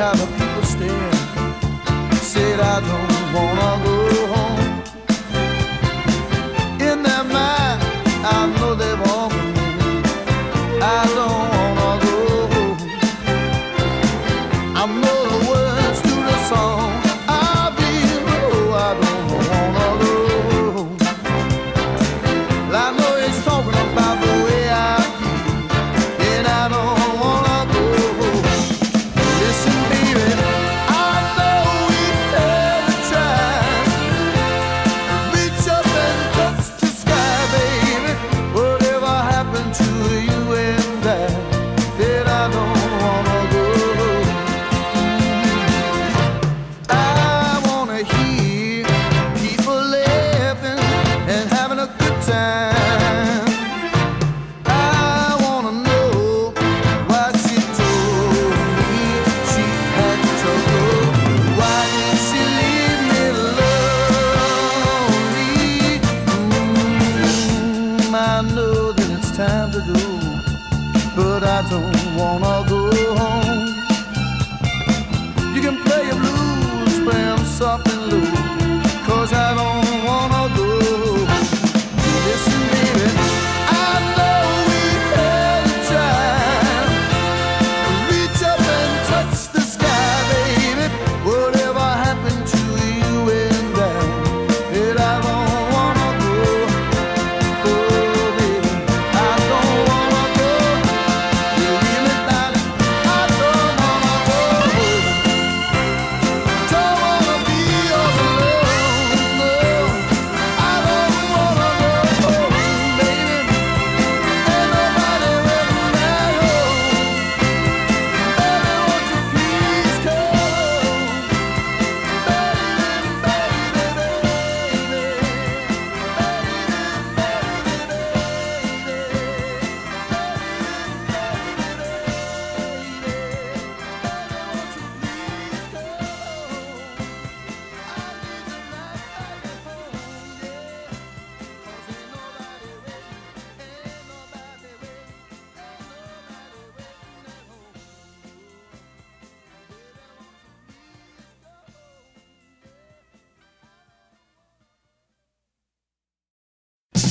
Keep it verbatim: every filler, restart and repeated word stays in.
how the people stare. Said I don't wanna go home. In their mind, I know they want me. I don't wanna go home. I know the words to the song. I feel, oh, I don't wanna go home. Well, I know he's talking about the way I feel, and I don't wanna go home. Listen, baby, I know we never tried. Reach up and touch the sky, baby. Whatever happened to you and I, that I don't wanna go home. I wanna hear people laughing and having a good time. I wanna know why she told me she had trouble. Why did she leave me lonely? Mm, I know that it's time to go, but I don't wanna go home. You can play a blues, play 'em soft and low, 'cause I don't